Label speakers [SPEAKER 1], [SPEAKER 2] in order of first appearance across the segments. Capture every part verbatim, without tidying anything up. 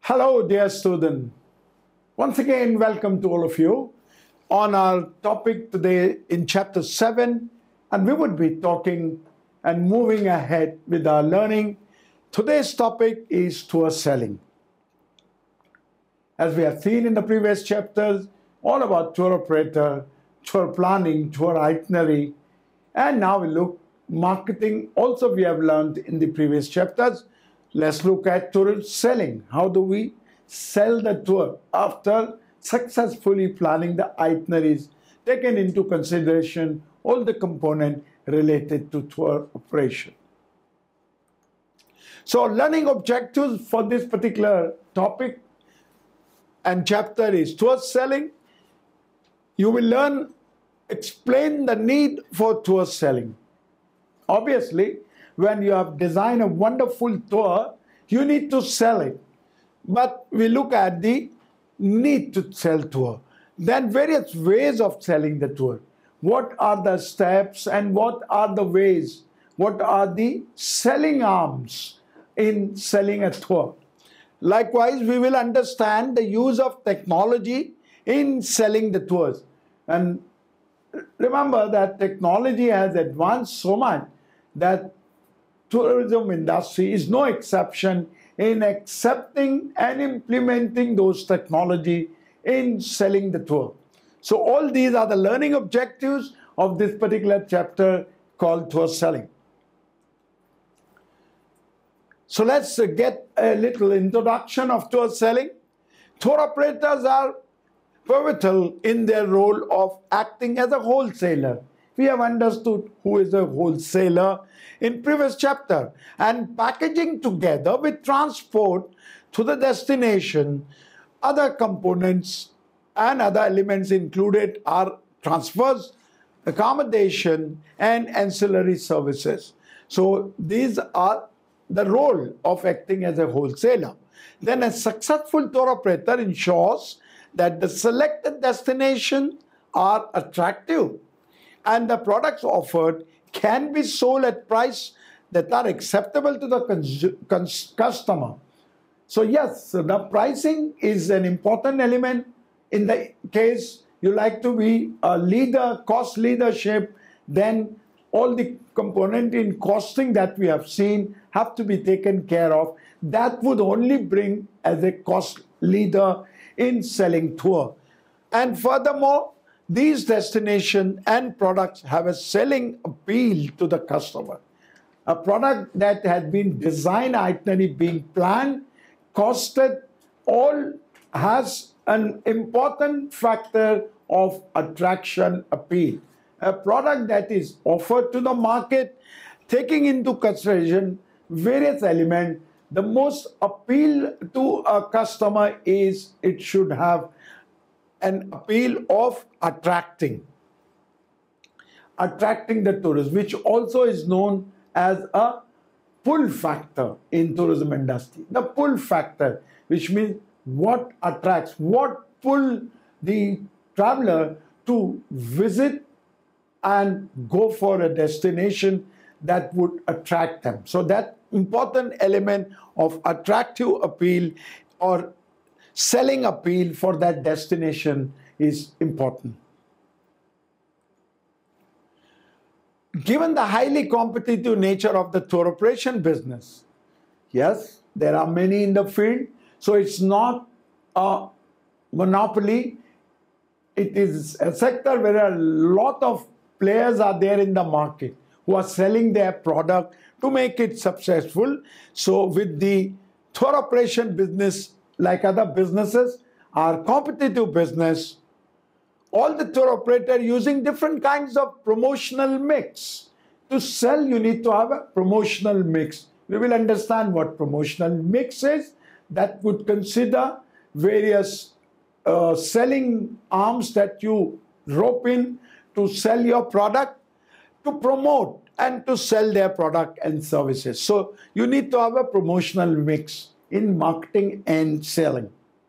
[SPEAKER 1] Hello, dear student. Once again, welcome to all of you on our topic today in chapter seven, and we would be talking and moving ahead with our learning. Today's topic is tour selling. As we have seen in the previous chapters, all about tour operator, tour planning, tour itinerary, and now we look marketing. Also, we have learned in the previous chapters. Let's look at tour selling. How do we sell the tour after successfully planning the itineraries, taken into consideration all the components related to tour operation. So learning objectives for this particular topic and chapter is tour selling. You will learn, explain the need for tour selling. Obviously, when you have designed a wonderful tour, you need to sell it. But we look at the need to sell tour. Then various ways of selling the tour. What are the steps and what are the ways? What are the selling arms in selling a tour? Likewise, we will understand the use of technology in selling the tours. And remember that technology has advanced so much that tourism industry is no exception in accepting and implementing those technology in selling the tour. So all these are the learning objectives of this particular chapter called tour selling. So let's get a little introduction of tour selling. Tour operators are pivotal in their role of acting as a wholesaler. We have understood who is a wholesaler in previous chapter, and packaging together with transport to the destination. Other components and other elements included are transfers, accommodation, and ancillary services. So these are the role of acting as a wholesaler. Then a successful tour operator ensures that the selected destinations are attractive and the products offered can be sold at price that are acceptable to the customer. So yes, the pricing is an important element. In the case you like to be a leader, cost leadership, then all the component in costing that we have seen have to be taken care of. That would only bring as a cost leader in selling tour. And furthermore, these destinations and products have a selling appeal to the customer. A product that has been designed, itinerary being planned, costed, all has an important factor of attraction appeal. A product that is offered to the market, taking into consideration various elements, the most appeal to a customer is it should have an appeal of attracting. Attracting the tourists, which also is known as a pull factor in tourism industry. The pull factor, which means what attracts, what pull the traveler to visit and go for a destination that would attract them. So that important element of attractive appeal or selling appeal for that destination is important. Given the highly competitive nature of the tour operation business, yes, there are many in the field, so it's not a monopoly. It is a sector where a lot of players are there in the market who are selling their product to make it successful. So with the tour operation business, like other businesses, are competitive business, all the tour operator using different kinds of promotional mix. To sell, you need to have a promotional mix. We will understand what promotional mix is. That would consider various uh, selling arms that you rope in to sell your product, to promote and to sell their product and services. So you need to have a promotional mix in marketing and selling.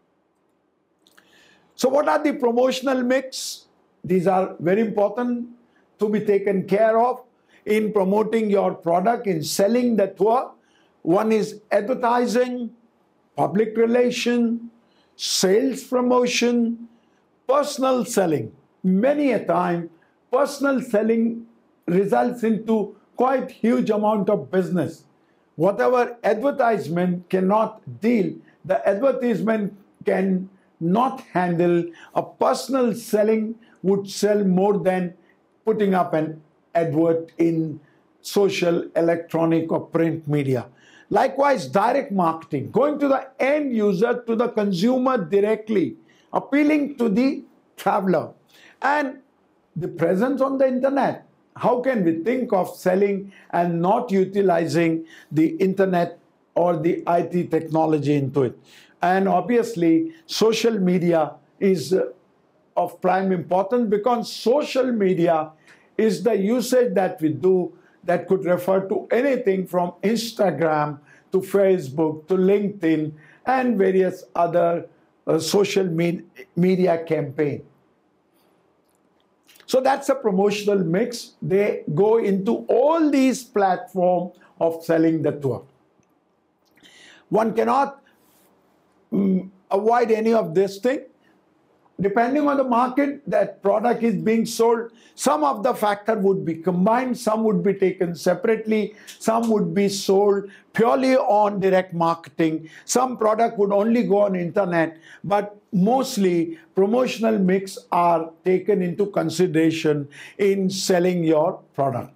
[SPEAKER 1] So what are the promotional mix? These are very important to be taken care of in promoting your product, in selling the tour. One is advertising, public relation, sales promotion, personal selling. Many a time, personal selling results into quite huge amount of business. Whatever advertisement cannot deal, the advertisement can not handle, a personal selling would sell more than putting up an advert in social, electronic or print media. Likewise, direct marketing, going to the end user, to the consumer directly, appealing to the traveler. And the presence on the internet. How can we think of selling and not utilizing the internet or the I T technology into it? And obviously, social media is uh, of prime importance, because social media is the usage that we do that could refer to anything from Instagram to Facebook to LinkedIn and various other uh, social me media campaigns. So that's a promotional mix. They go into all these platforms of selling the tour. One cannot um, avoid any of this thing. Depending on the market that product is being sold, some of the factor would be combined, some would be taken separately, some would be sold purely on direct marketing, some product would only go on internet, but mostly promotional mix are taken into consideration in selling your product.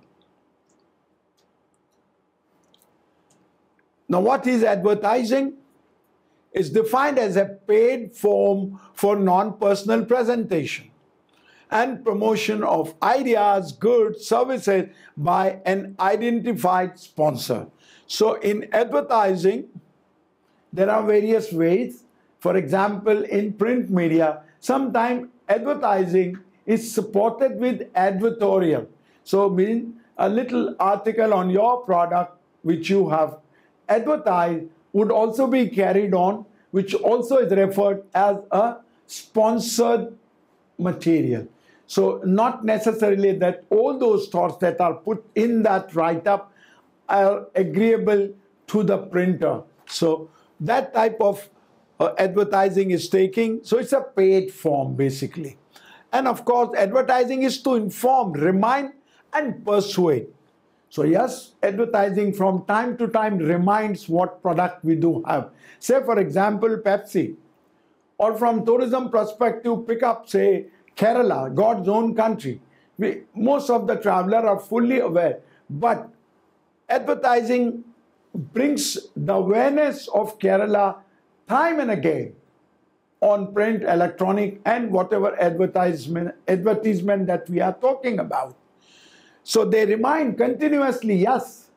[SPEAKER 1] Now, what is advertising? Is defined as a paid form for non-personal presentation and promotion of ideas, goods, services by an identified sponsor. So in advertising, there are various ways. For example, in print media, sometimes advertising is supported with advertorial. So mean a little article on your product which you have advertised would also be carried on, which also is referred as a sponsored material. So not necessarily that all those thoughts that are put in that write-up are agreeable to the printer. So that type of uh, advertising is taking, so it's a paid form basically. And of course, advertising is to inform, remind and persuade. So yes, advertising from time to time reminds what product we do have. Say for example, Pepsi. Or from tourism perspective, pick up say Kerala, God's own country. We, most of the travelers are fully aware. But advertising brings the awareness of Kerala time and again on print, electronic and whatever advertisement, advertisement that we are talking about. So they remind continuously, yes,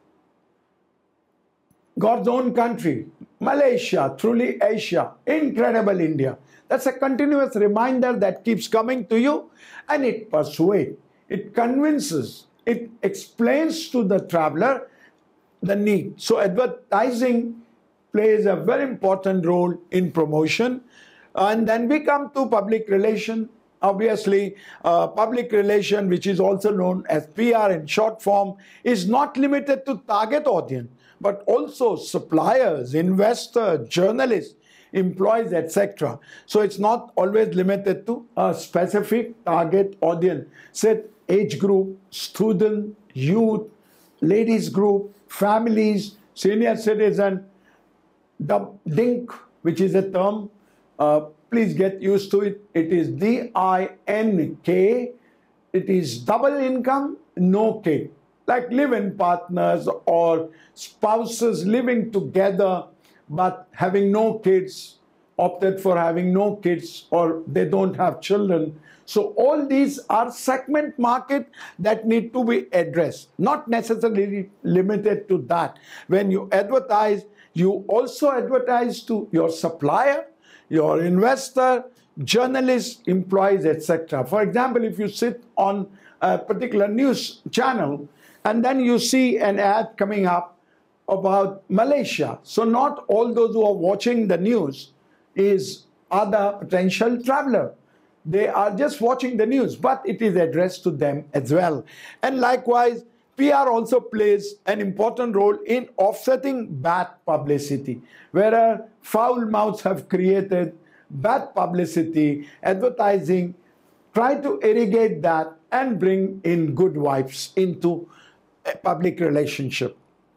[SPEAKER 1] God's own country, Malaysia, truly Asia, incredible India. That's a continuous reminder that keeps coming to you, and it persuades, it convinces, it explains to the traveler the need. So advertising plays a very important role in promotion. And then we come to public relation. Obviously, uh, public relation, which is also known as P R in short form, is not limited to target audience, but also suppliers, investors, journalists, employees, et cetera. So it's not always limited to a specific target audience. Say age group, student, youth, ladies group, families, senior citizen, the D I N C, which is a term, uh, please get used to it. It is D I N K. It is double income, no kid. Like live-in partners or spouses living together but having no kids, opted for having no kids, or they don't have children. So all these are segment market that need to be addressed, not necessarily limited to that. When you advertise, you also advertise to your supplier, your investor, journalists, employees, et cetera. For example, if you sit on a particular news channel and then you see an ad coming up about Malaysia. So not all those who are watching the news is other potential traveler. They are just watching the news, but it is addressed to them as well. And likewise, P R also plays an important role in offsetting bad publicity. Where foul mouths have created bad publicity, advertising try to irrigate that and bring in good vibes into a public relationship.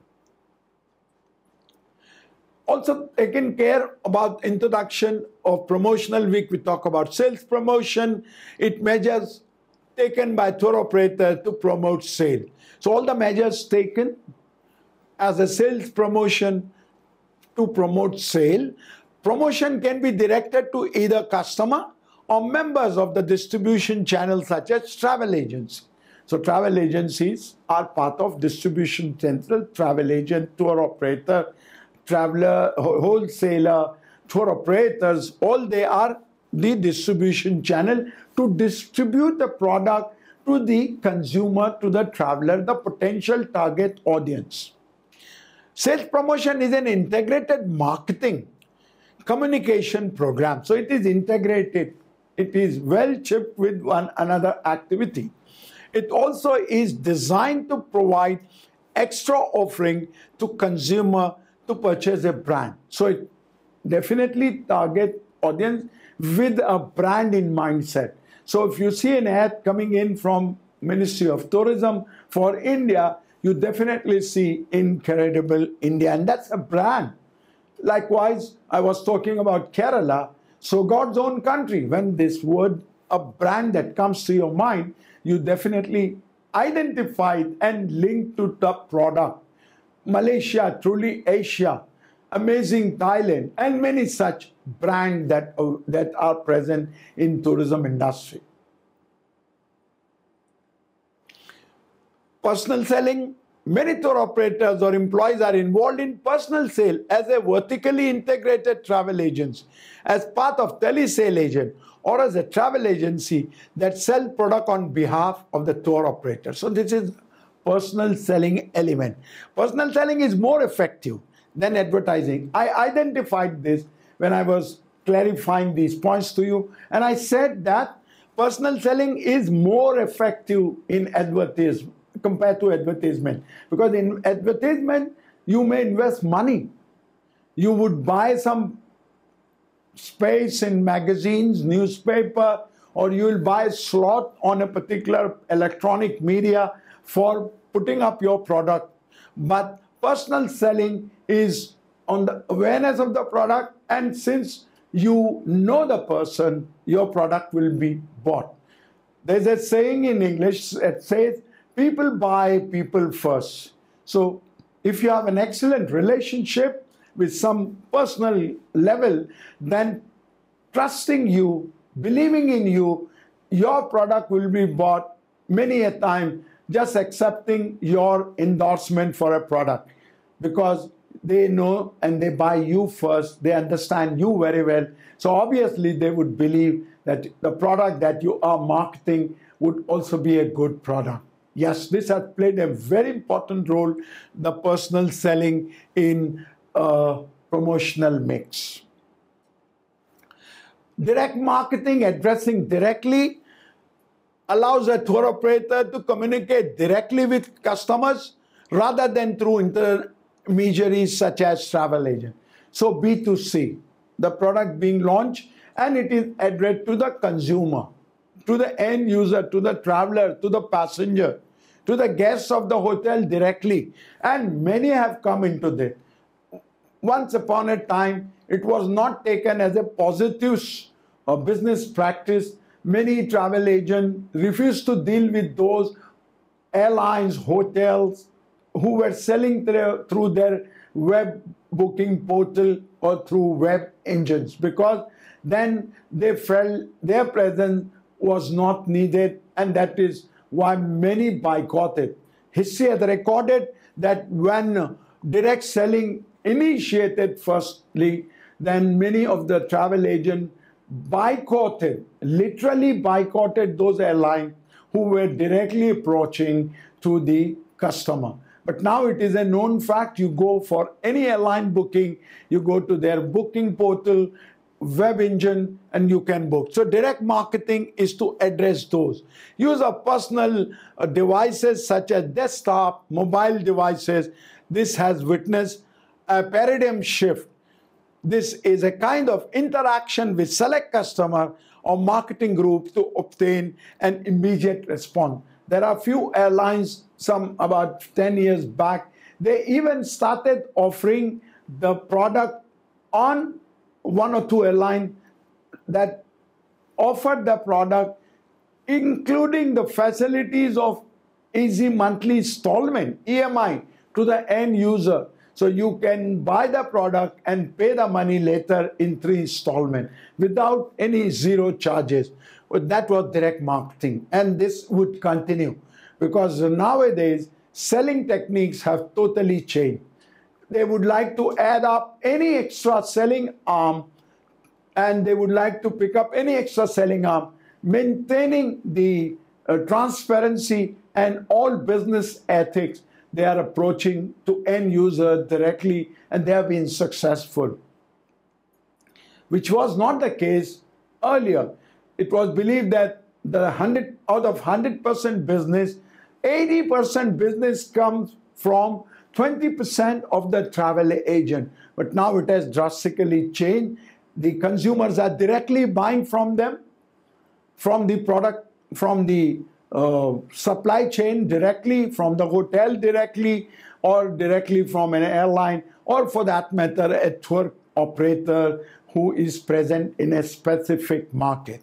[SPEAKER 1] Also taken care about introduction of promotional week. We talk about sales promotion. It measures taken by tour operator to promote sale. So all the measures taken as a sales promotion to promote sale. Promotion can be directed to either customer or members of the distribution channel such as travel agents. So travel agencies are part of distribution central, travel agent, tour operator, traveler, wholesaler, tour operators, all they are the distribution channel to distribute the product to the consumer, to the traveler, the potential target audience. Sales promotion is an integrated marketing communication program. So it is integrated. It is well chipped with one another activity. It also is designed to provide extra offering to consumer to purchase a brand. So it definitely target audience with a brand in mindset. So if you see an ad coming in from Ministry of Tourism for India, you definitely see Incredible India, and that's a brand. Likewise, I was talking about Kerala, so God's own country. When this word, a brand that comes to your mind, you definitely identify it and link to the product. Malaysia, Truly Asia, Amazing Thailand, and many such brands that, uh, that are present in tourism industry. Personal selling. Many tour operators or employees are involved in personal sale as a vertically integrated travel agents, as part of telesale agent, or as a travel agency that sell product on behalf of the tour operator. So this is personal selling element. Personal selling is more effective than advertising. I identified this when I was clarifying these points to you, and I said that personal selling is more effective in advertisement compared to advertisement, because in advertisement you may invest money. You would buy some space in magazines, newspaper, or you will buy a slot on a particular electronic media for putting up your product. But personal selling is on the awareness of the product, and since you know the person, your product will be bought. There's a saying in English that says, people buy people first. So if you have an excellent relationship with some personal level, then trusting you, believing in you, your product will be bought many a time, just accepting your endorsement for a product, because they know and they buy you first, they understand you very well. So obviously they would believe that the product that you are marketing would also be a good product. Yes, this has played a very important role, the personal selling in a promotional mix. Direct marketing, addressing directly, allows a tour operator to communicate directly with customers rather than through intermediaries such as travel agent. So B two C, the product being launched, and it is addressed to the consumer, to the end user, to the traveler, to the passenger, to the guests of the hotel directly. And many have come into this. Once upon a time, it was not taken as a positive uh, business practice. Many travel agents refused to deal with those airlines, hotels who were selling through, through their web booking portal or through web engines, because then they felt their presence was not needed, and that is why many boycotted. History has recorded that when direct selling initiated firstly, then many of the travel agents boycotted, literally boycotted those airlines who were directly approaching to the customer. But now it is a known fact. You go for any airline booking, you go to their booking portal, web engine, and you can book. So direct marketing is to address those. Use of personal uh, devices such as desktop, mobile devices. This has witnessed a paradigm shift. This is a kind of interaction with select customer or marketing group to obtain an immediate response. There are few airlines, some about ten years back, they even started offering the product on one or two airlines that offered the product, including the facilities of easy monthly installment, E M I, to the end user. So you can buy the product and pay the money later in three installments without any zero charges. But that was direct marketing, and this would continue because nowadays selling techniques have totally changed. They would like to add up any extra selling arm, and they would like to pick up any extra selling arm, maintaining the uh, transparency and all business ethics. They are approaching to end user directly, and they have been successful, which was not the case earlier. It was believed that the one hundred out of one hundred percent business, eighty percent business comes from twenty percent of the travel agent. But now it has drastically changed. The consumers are directly buying from them, from the product, from the uh, supply chain directly, from the hotel directly, or directly from an airline, or for that matter, a tour operator who is present in a specific market.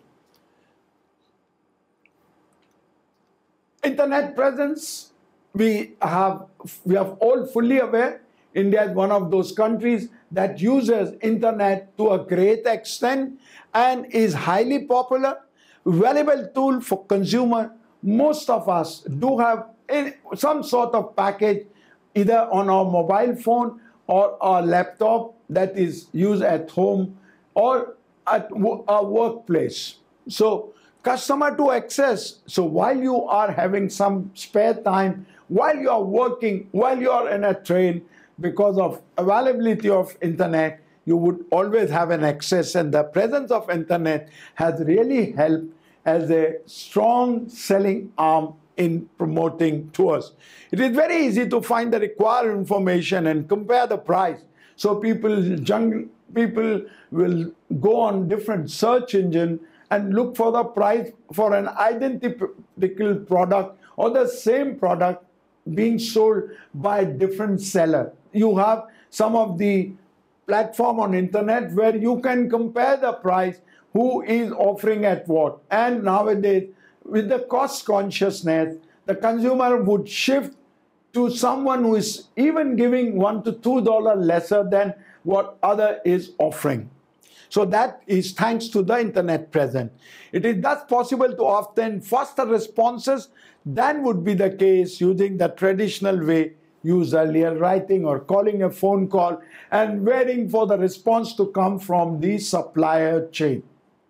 [SPEAKER 1] Internet presence, we have, we are all fully aware, India is one of those countries that uses internet to a great extent and is highly popular, valuable tool for consumer. Most of us do have some sort of package either on our mobile phone or our laptop that is used at home or at our workplace. So customer to access. So while you are having some spare time, while you are working, while you are in a train, because of availability of internet, you would always have an access, and the presence of internet has really helped as a strong selling arm in promoting tours. It is very easy to find the required information and compare the price. So people, young people will go on different search engine and look for the price for an identical product or the same product being sold by a different seller. You have some of the platform on internet where you can compare the price, who is offering at what. And nowadays, with the cost consciousness, the consumer would shift to someone who is even giving one to two dollars lesser than what other is offering. So that is thanks to the internet present. It is thus possible to obtain faster responses than would be the case using the traditional way used earlier, writing or calling a phone call and waiting for the response to come from the supplier chain.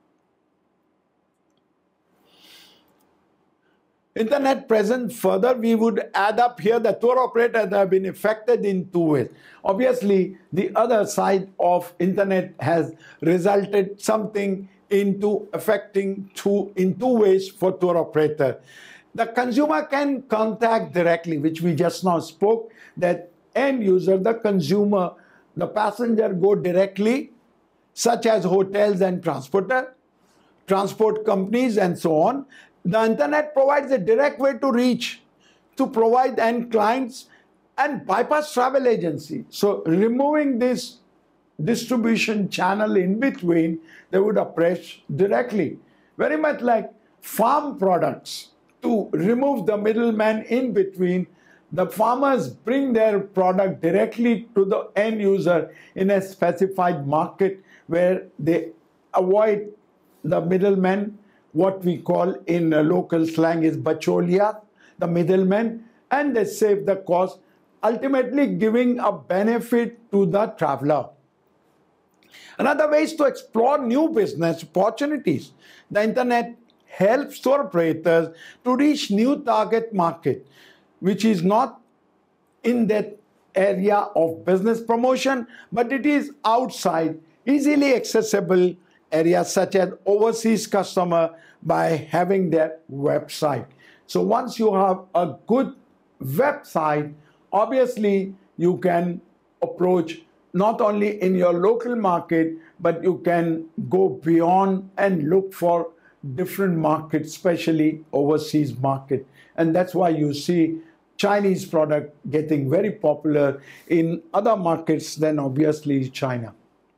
[SPEAKER 1] Internet presence, further, we would add up here the tour operators have been affected in two ways. Obviously, the other side of internet has resulted something into affecting two, in two ways for tour operator. The consumer can contact directly, which we just now spoke, that end user, the consumer, the passenger go directly, such as hotels and transporter, transport companies and so on. The internet provides a direct way to reach, to provide end clients and bypass travel agency. So removing this distribution channel in between, they would approach directly. Very much like farm products. To remove the middleman in between, the farmers bring their product directly to the end user in a specified market where they avoid the middleman. What we call in local slang is bacholia, the middleman, and they save the cost, ultimately giving a benefit to the traveler. Another way is to explore new business opportunities. The internet helps tour operators to reach new target market, which is not in that area of business promotion, but it is outside easily accessible areas such as overseas customer by having their website. So once you have a good website, obviously you can approach not only in your local market, but you can go beyond and look for different markets, especially overseas market. And that's why you see Chinese product getting very popular in other markets than obviously China.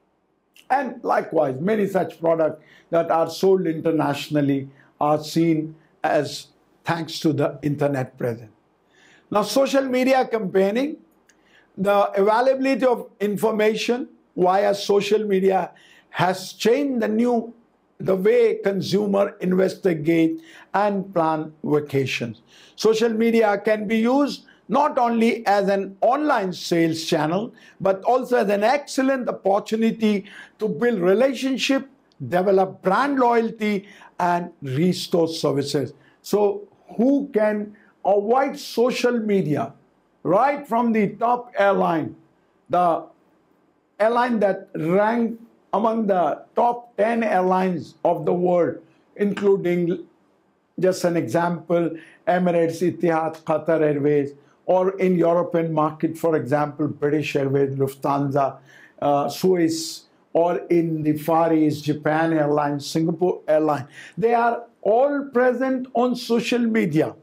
[SPEAKER 1] And likewise, many such products that are sold internationally are seen as thanks to the internet presence. Now, social media campaigning, the availability of information via social media has changed the new the way consumer investigate and plan vacations. Social media can be used not only as an online sales channel, but also as an excellent opportunity to build relationship, develop brand loyalty, and restore services. So who can avoid social media? Right from the top airline, the airline that ranked among the top ten airlines of the world, including, just an example, Emirates, Etihad, Qatar Airways, or in European market, for example, British Airways, Lufthansa, uh, Swiss, or in the Far East, Japan Airlines, Singapore Airlines. They are all present on social media.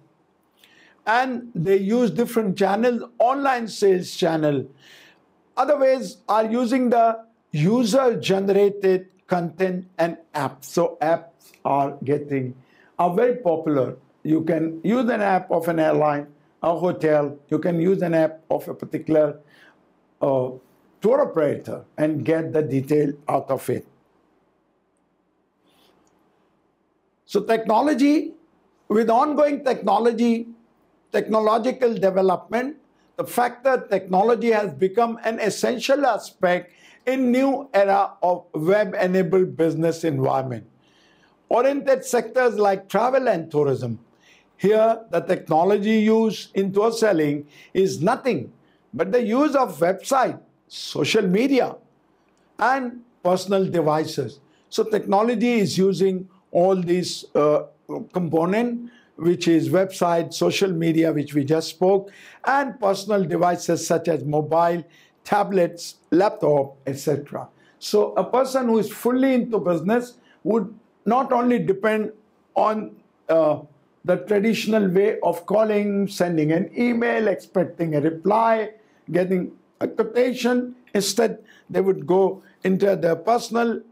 [SPEAKER 1] And they use different channels, online sales channel. Other ways are using the user-generated content and apps. So apps are getting, are very popular. You can use an app of an airline, a hotel. You can use an app of a particular uh, tour operator and get the detail out of it. So technology, with ongoing technology, technological development, the fact that technology has become an essential aspect in new era of web-enabled business environment. Oriented sectors like travel and tourism. Here, the technology used in tour selling is nothing but the use of website, social media, and personal devices. So technology is using all these uh, components, which is website, social media, which we just spoke, and personal devices such as mobile, tablets, laptop, et cetera. So a person who is fully into business would not only depend on uh, the traditional way of calling, sending an email, expecting a reply, getting a quotation. Instead, they would go into their personal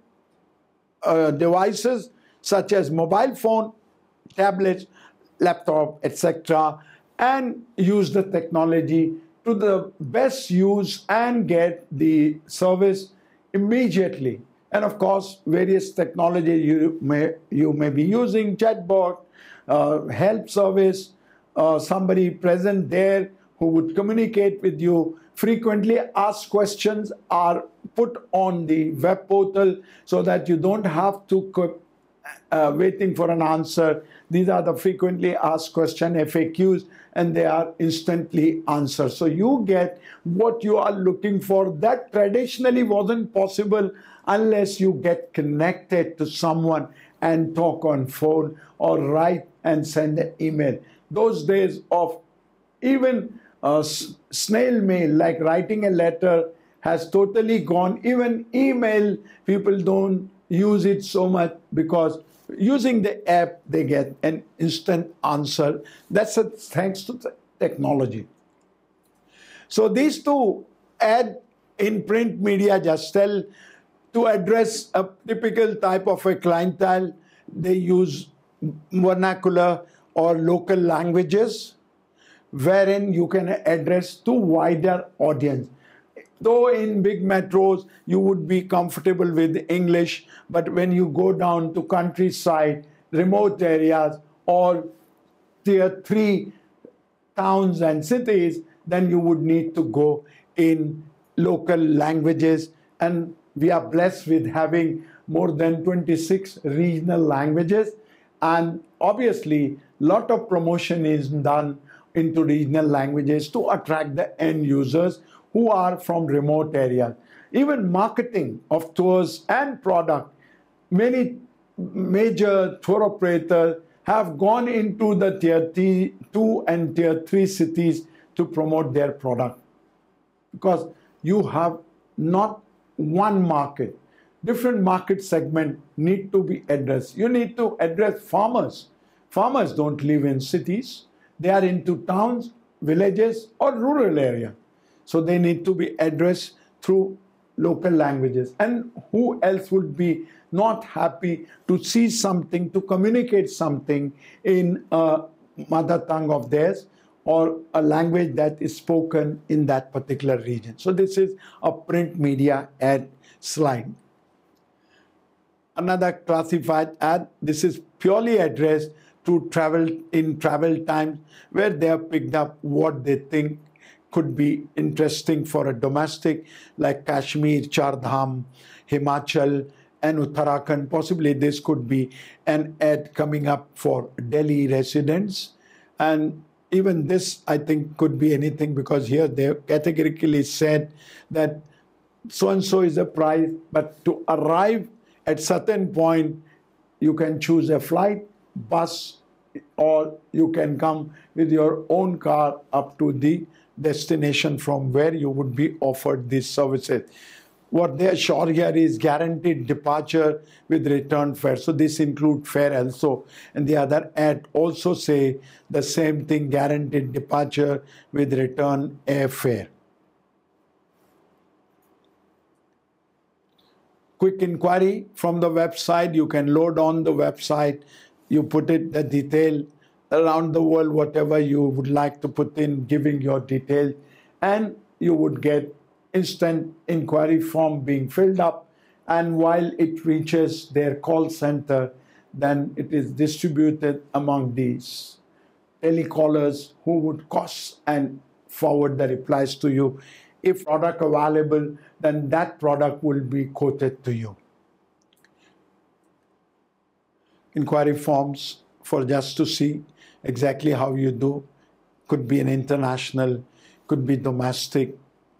[SPEAKER 1] uh, devices such as mobile phone, tablets, laptop, et cetera, and use the technology to the best use and get the service immediately. And of course, various technology you may, you may be using, chatbot, uh, help service, uh, somebody present there who would communicate with you. Frequently asked questions are put on the web portal so that you don't have to uh, waiting for an answer. These are the frequently asked question, F A Qs, and they are instantly answered. So you get what you are looking for. That traditionally wasn't possible unless you get connected to someone and talk on phone or write and send an email. Those days of even uh, snail mail, like writing a letter, has totally gone. Even email, people don't use it so much because using the app, they get an instant answer. That's a, thanks to the technology. So these two ad in print media just tell to address a typical type of a clientele. They use vernacular or local languages wherein you can address to wider audience. Though in big metros, you would be comfortable with English, but when you go down to countryside, remote areas, or tier three towns and cities, then you would need to go in local languages. And we are blessed with having more than twenty-six regional languages. And obviously, a lot of promotion is done into regional languages to attract the end users who are from remote areas. even marketing of tours and product. Many major tour operators have gone into the tier two and tier three cities to promote their product, because you have not one market. Different market segments need to be addressed. You need to address farmers. Farmers don't live in cities. They are into towns, villages, or rural area. So they need to be addressed through local languages. And who else would be not happy to see something, to communicate something in a mother tongue of theirs, or a language that is spoken in that particular region. So this is a print media ad slide. Another classified ad, this is purely addressed to travel in travel times, where they have picked up what they think could be interesting for a domestic, like Kashmir, Char Dham, Himachal, and Uttarakhand. Possibly this could be an ad coming up for Delhi residents. And even this, I think, could be anything, because here they categorically said that so-and-so is a price, but to arrive at certain point, you can choose a flight, bus, or you can come with your own car up to the destination from where you would be offered these services. What they assure here is guaranteed departure with return fare. So this includes fare also. And the other ad also say the same thing, guaranteed departure with return airfare. Quick inquiry from the website. You can load on the website. You put it, the detail around the world, whatever you would like to put in, giving your details, and you would get instant inquiry form being filled up. And while it reaches their call center, then it is distributed among these telecallers who would cross and forward the replies to you. If product available, then that product will be quoted to you. Inquiry forms for just to see exactly how you do. Could be an international, could be domestic.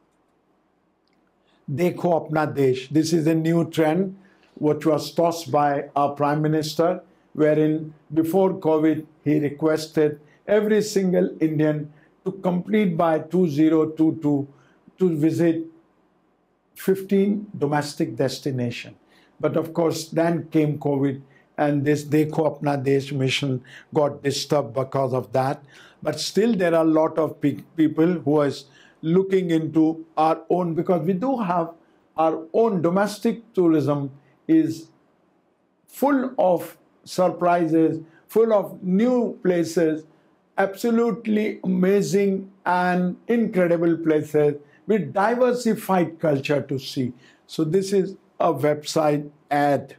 [SPEAKER 1] Dekho Apna Desh. This is a new trend which was tossed by our Prime Minister, wherein before COVID he requested every single Indian to complete by two thousand twenty-two to visit fifteen domestic destinations. But of course, then came COVID, and this Dekho Apna Desh mission got disturbed because of that. But still, there are a lot of pe people who are looking into our own, because we do have our own domestic tourism is full of surprises, full of new places, absolutely amazing and incredible places with diversified culture to see. So this is a website ad.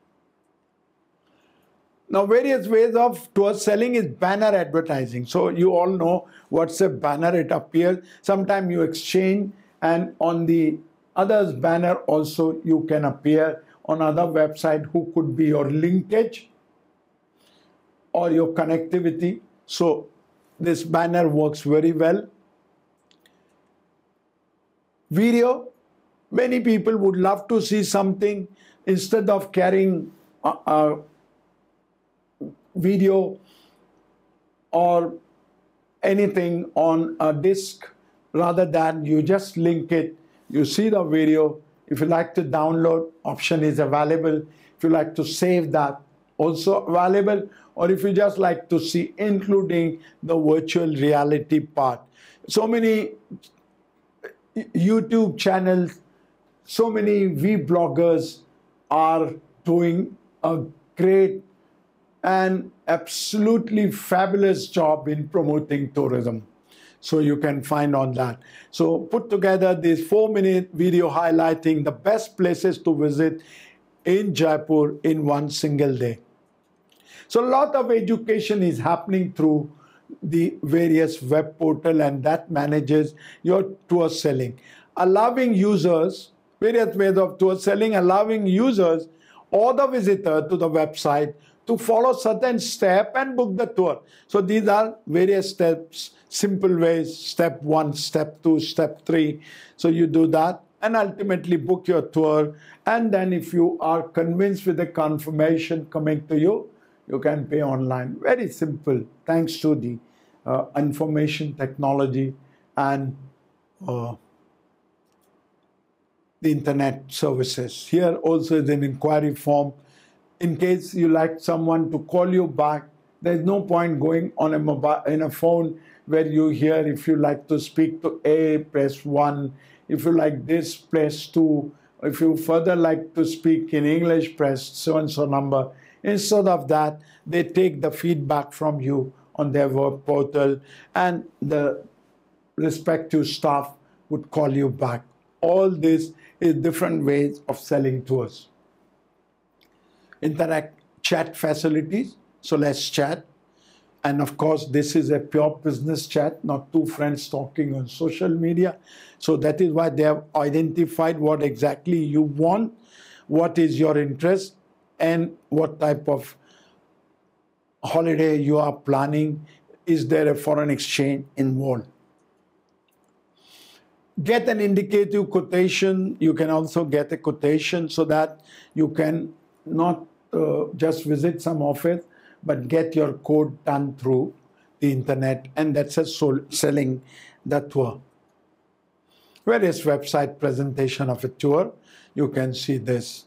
[SPEAKER 1] Now, various ways of tour selling is banner advertising. So you all know what's a banner. It appears. Sometimes you exchange, and on the other's banner also you can appear on other website who could be your linkage or your connectivity. So this banner works very well. Video. Many people would love to see something. Instead of carrying a, a video or anything on a disk, rather than you just link it, you see the video. If you like to download, option is available. If you like to save that, also available. Or if you just like to see, including the virtual reality part. So many YouTube channels, so many vloggers are doing a great and absolutely fabulous job in promoting tourism. So you can find on that. So put together this four minute video highlighting the best places to visit in Jaipur in one single day. So a lot of education is happening through the various web portal, and that manages your tour selling. Allowing users, various ways of tour selling, allowing users or the visitor to the website to follow certain steps and book the tour. So these are various steps, simple ways, step one, step two, step three. So you do that. and ultimately book your tour. And then if you are convinced with the confirmation coming to you, you can pay online. Very simple, thanks to the uh, information technology and uh, the internet services. Here also is an inquiry form. In case you like someone to call you back, there's no point going on a mobile in a phone where you hear if you like to speak to A, press one. If you like this, press two. If you further like to speak in English, press so-and-so number. Instead of that, they take the feedback from you on their web portal, and the respective staff would call you back. All this is different ways of selling tours. Interact chat facilities. So let's chat. And of course, this is a pure business chat, not two friends talking on social media. So that is why they have identified what exactly you want, what is your interest, and what type of holiday you are planning. Is there a foreign exchange involved? Get an indicative quotation. You can also get a quotation so that you can not uh, just visit some office, but get your quote done through the internet, and that's a soul selling the tour. Various website presentation of a tour. You can see this.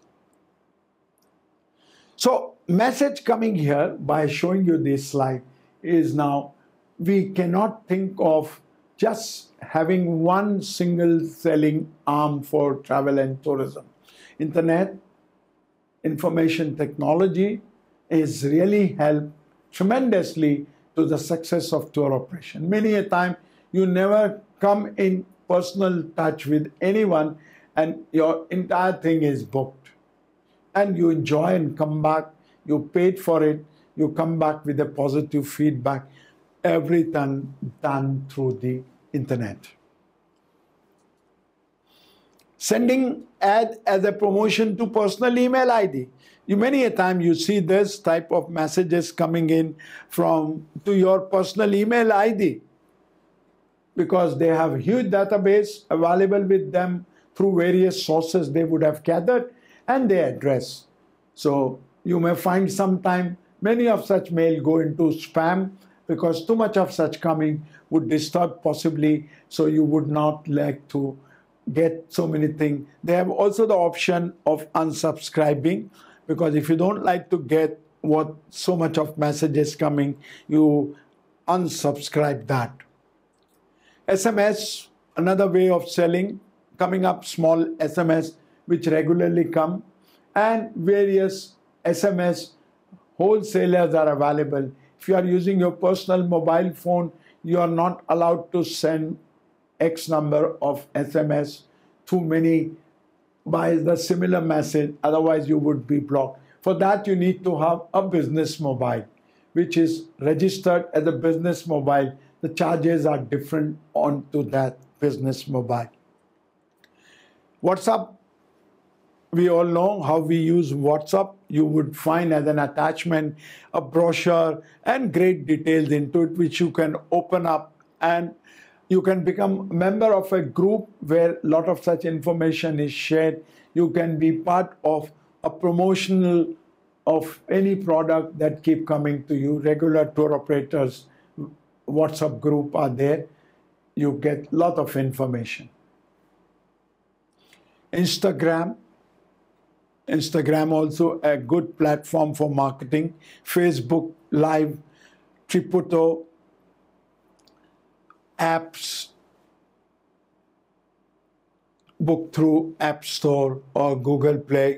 [SPEAKER 1] So message coming here by showing you this slide is now we cannot think of just having one single selling arm for travel and tourism. Internet, information technology is really helped tremendously to the success of tour operation. Many a time you never come in personal touch with anyone and your entire thing is booked. And you enjoy and come back, you paid for it, you come back with a positive feedback, everything done through the internet. Sending ad as a promotion to personal email I D. You, many a time you see this type of messages coming in from to your personal email I D because they have a huge database available with them through various sources they would have gathered and their address. So you may find sometime many of such mail go into spam because too much of such coming would disturb possibly, so you would not like to get so many things. They have also the option of unsubscribing, because if you don't like to get what so much of messages coming, you unsubscribe that. S M S, another way of selling, coming up small S M S which regularly come, and various S M S wholesalers are available. If you are using your personal mobile phone, you are not allowed to send X number of S M S too many by the similar message, otherwise you would be blocked. For that you need to have a business mobile which is registered as a business mobile. The charges are different onto that business mobile. WhatsApp, we all know how we use WhatsApp. You would find as an attachment a brochure and great details into it which you can open up, and you can become a member of a group where a lot of such information is shared. You can be part of a promotional of any product that keep coming to you. Regular tour operators WhatsApp group are there. You get a lot of information. Instagram. Instagram also a good platform for marketing. Facebook Live, Triputo, apps, book through App Store or Google Play.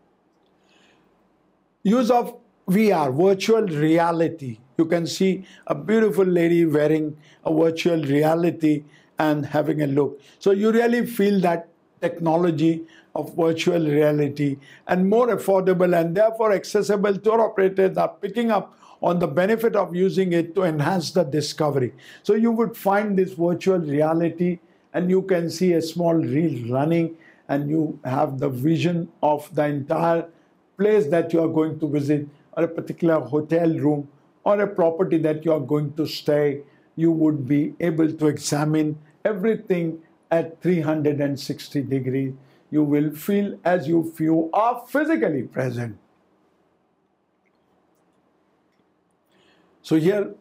[SPEAKER 1] Use of V R, virtual reality. You can see a beautiful lady wearing a virtual reality and having a look. So you really feel that technology of virtual reality, and more affordable and therefore accessible. Tour operators are picking up on the benefit of using it to enhance the discovery. So you would find this virtual reality and you can see a small reel running and you have the vision of the entire place that you are going to visit, or a particular hotel room or a property that you are going to stay. You would be able to examine everything at three hundred sixty degrees. You will feel as if you are physically present. So here,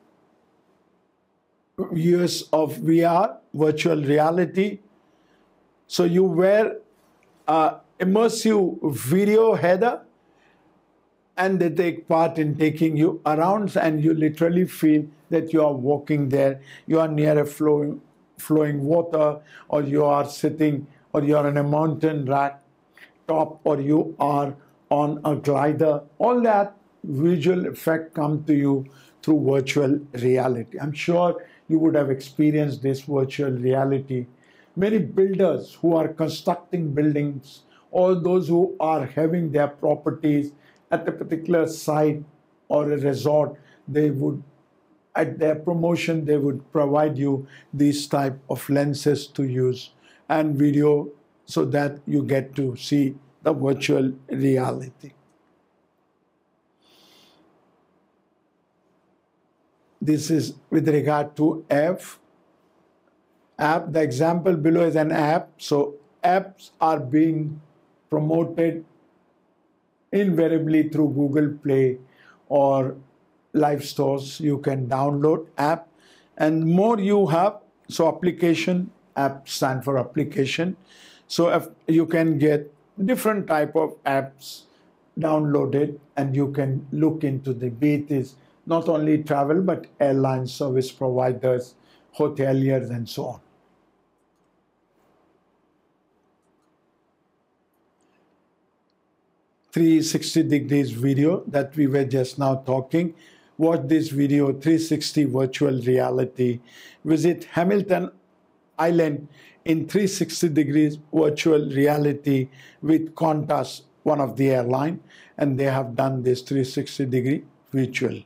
[SPEAKER 1] use of V R, virtual reality. So you wear a immersive video header, and they take part in taking you around, and you literally feel that you are walking there. You are near a flowing, flowing water, or you are sitting, or you are on a mountain rack top, or you are on a glider. All that visual effect come to you through virtual reality. I'm sure you would have experienced this virtual reality. Many builders who are constructing buildings, or those who are having their properties at a particular site or a resort, they would, at their promotion, they would provide you these type of lenses to use and video, so that you get to see the virtual reality. This is with regard to F. App, the example below is an app. So apps are being promoted invariably through Google Play or live stores. You can download app, and more you have, so application, app stand for application. So if you can get different type of apps downloaded, and you can look into the, be it is not only travel, but airline service providers, hoteliers, and so on. three sixty degrees video that we were just now talking. Watch this video, three sixty virtual reality. Visit Hamilton Island in three sixty degrees virtual reality with Qantas, one of the airline, and they have done this three sixty degree virtual.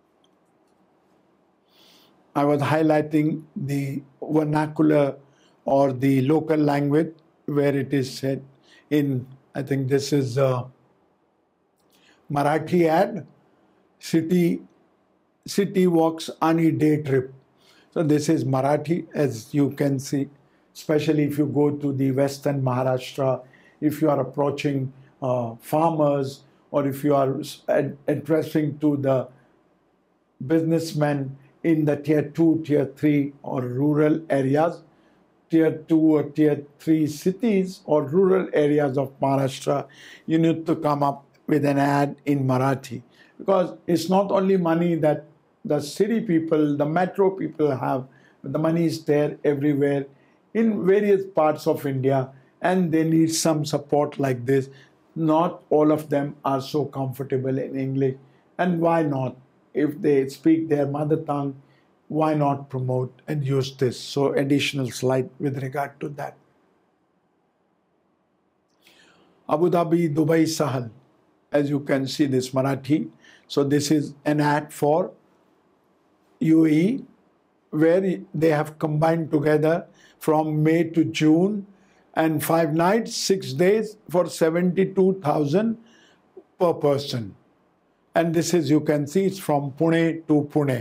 [SPEAKER 1] I was highlighting the vernacular or the local language where it is said in, I think this is a Marathi ad, city, city walks any day trip. So this is Marathi, as you can see, especially if you go to the Western Maharashtra, if you are approaching uh, farmers, or if you are ad addressing to the businessmen in the tier two, tier three, or rural areas, tier two or tier three cities or rural areas of Maharashtra, you need to come up with an ad in Marathi, because it's not only money that the city people, the metro people have, but the money is there everywhere in various parts of India, and they need some support like this. Not all of them are so comfortable in English, and why not? If they speak their mother tongue, why not promote and use this? So additional slide with regard to that. Abu Dhabi, Dubai, Sahal. As you can see, this Marathi. So this is an ad for U A E, where they have combined together from May to June, and five nights, six days for seventy-two thousand per person. And this is, you can see, it's from Pune to Pune.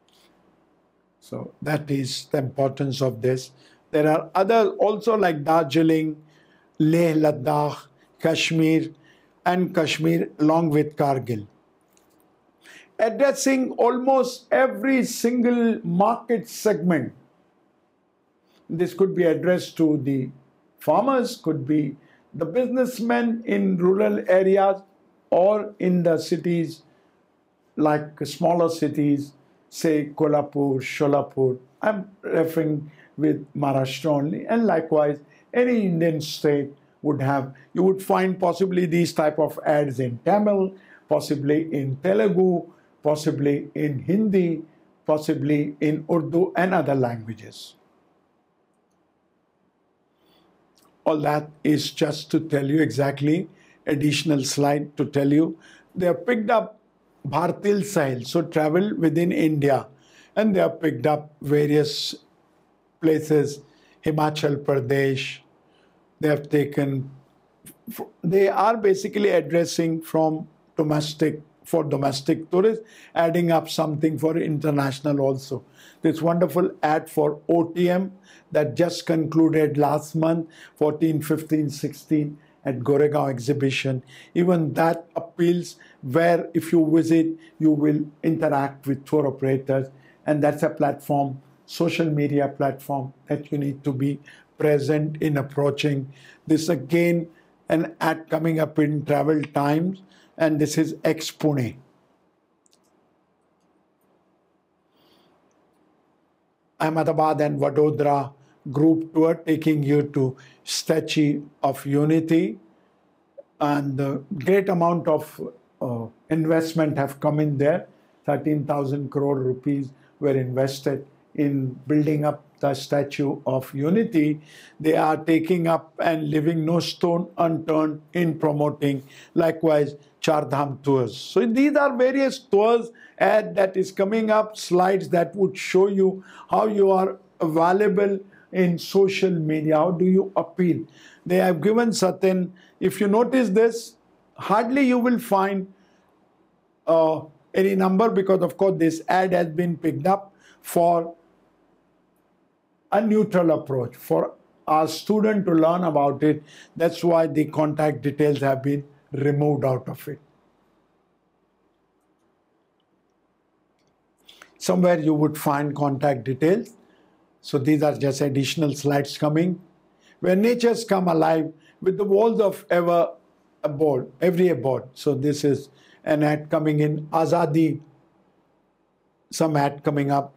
[SPEAKER 1] So that is the importance of this. There are other also like Darjeeling, Leh, Ladakh, Kashmir, and Kashmir along with Kargil. Addressing almost every single market segment. This could be addressed to the farmers, could be the businessmen in rural areas or in the cities, like smaller cities, say Kolhapur, Sholapur. I'm referring with Maharashtra only, and likewise any Indian state would have, you would find possibly these type of ads in Tamil, possibly in Telugu, possibly in Hindi, possibly in Urdu and other languages. All that is just to tell you exactly, additional slide to tell you. They have picked up Bhartil Sahil, so travel within India, and they have picked up various places, Himachal Pradesh. They have taken, they are basically addressing from domestic for domestic tourists, adding up something for international also. This wonderful ad for O T M that just concluded last month, fourteen, fifteen, sixteen at Goregaon exhibition. Even that appeals, where if you visit, you will interact with tour operators, and that's a platform, social media platform, that you need to be present in approaching. This again, an ad coming up in Travel Times, and this is ex-Pune. Ahmedabad and Vadodara group tour taking you to Statue of Unity, and a great amount of uh, investment have come in there. thirteen thousand crore rupees were invested in building up the Statue of Unity. They are taking up and leaving no stone unturned in promoting, likewise, Char Dham tours. So these are various tours ad that is coming up, slides that would show you how you are available in social media, how do you appeal. They have given certain, if you notice this, hardly you will find uh, any number, because of course this ad has been picked up for a neutral approach, for our student to learn about it. That's why the contact details have been removed out of it. Somewhere you would find contact details. So these are just additional slides coming. Where nature's come alive with the walls of ever abode, every abode. So this is an ad coming in. Azadi, some ad coming up.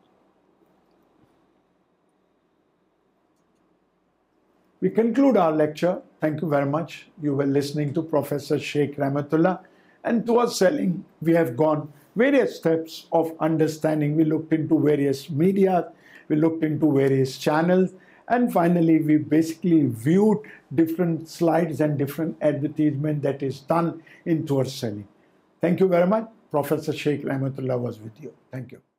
[SPEAKER 1] We conclude our lecture. Thank you very much. You were listening to Professor Sheikh Rahmatullah. And towards selling, we have gone various steps of understanding. We looked into various media, we looked into various channels, and finally we basically viewed different slides and different advertisement that is done in towards selling. Thank you very much. Professor Sheikh Rahmatullah was with you. Thank you.